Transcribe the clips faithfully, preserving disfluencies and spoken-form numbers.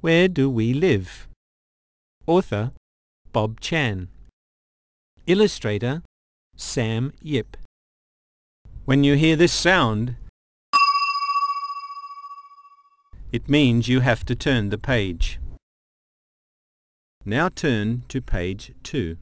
Where do we live? Author Bob Chan. Illustrator Sam Yip. When you hear this sound, it means you have to turn the page. Now turn to page two.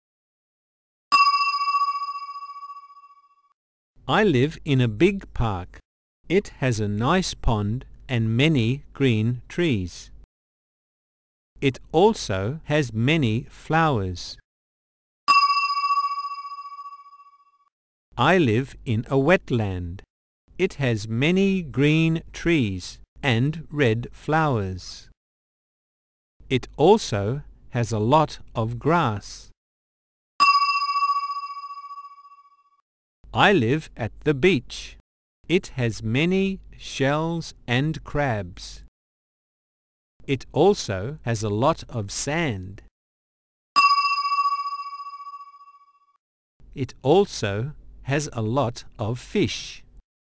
I live in a big park. It has a nice pond and many green trees. It also has many flowers. I live in a wetland. It has many green trees and red flowers. It also has a lot of grass. I live at the beach. It has many shells and crabs. It also has a lot of sand. It also has a lot of fish.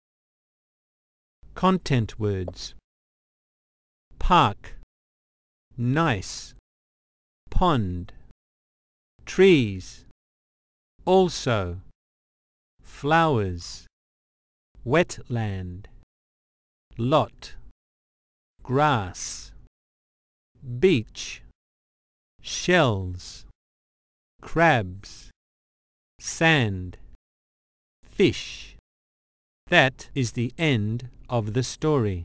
Content words: park, nice, pond, trees, also, flowers, wetland, lot, grass, beach, shells, crabs, sand, fish. That is the end of the story.